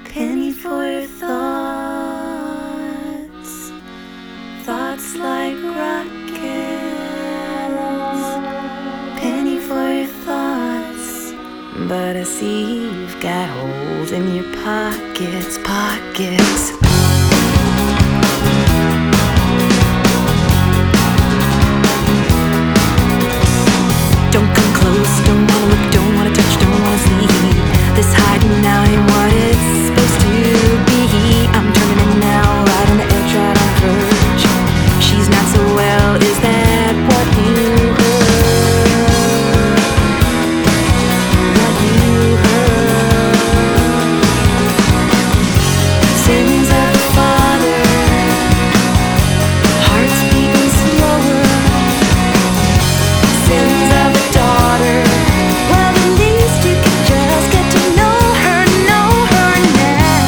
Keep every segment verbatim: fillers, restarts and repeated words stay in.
Penny for your thoughts, thoughts like rockets. Penny for your thoughts, but I see you've got holes in your pockets, pockets. Don't come close, don't wanna look, don't wanna touch, don't wanna see. This hiding now ain't what it's supposed to be. I'm turning it now, right on the edge, right on the verge. She's not so well, is that what you heard? What you heard? Sins of the father, hearts beating slower. Sins of the daughter, well, at least you could just get to know her, know her now.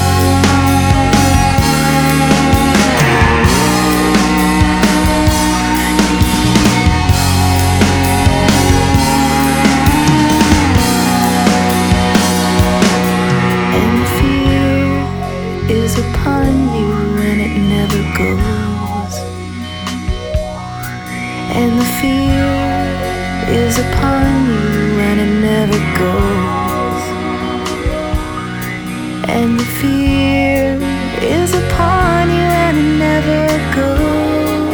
And fear is upon you and it never goes. And the fear is upon you and it never goes. And the fear is upon you and it never goes.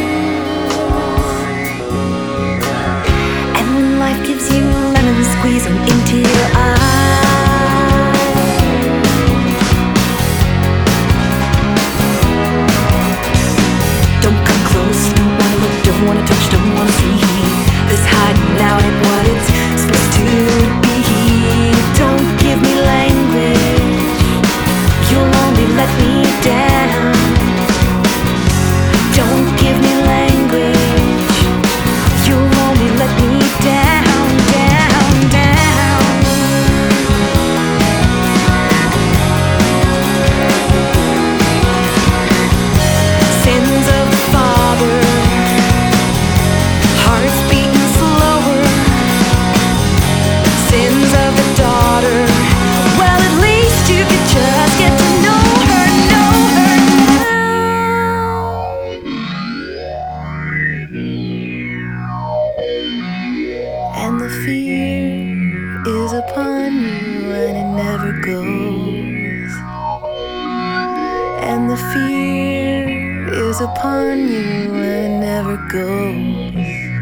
And when life gives you lemons, squeeze them into your eyes. Don't come close, don't wanna look, don't wanna touch, don't wanna see. This hiding now ain't what it's supposed to be. Don't give me language, you'll only let me down. Don't give me language, you'll only let me down, down, down. Sins of the father, hearts beating slower. Sins of the daughter, well, at least you could just get to know her, know her now. And the fear is upon you and it never goes. And the fear is upon you and it never goes.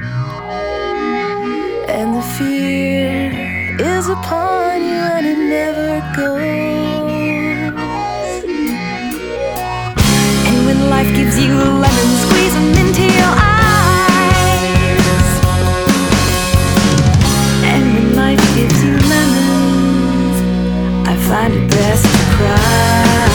And the fear is upon you and it never goes. And when life gives you lemons, squeeze them into your eyes. And when life gives you lemons, I find it best to cry.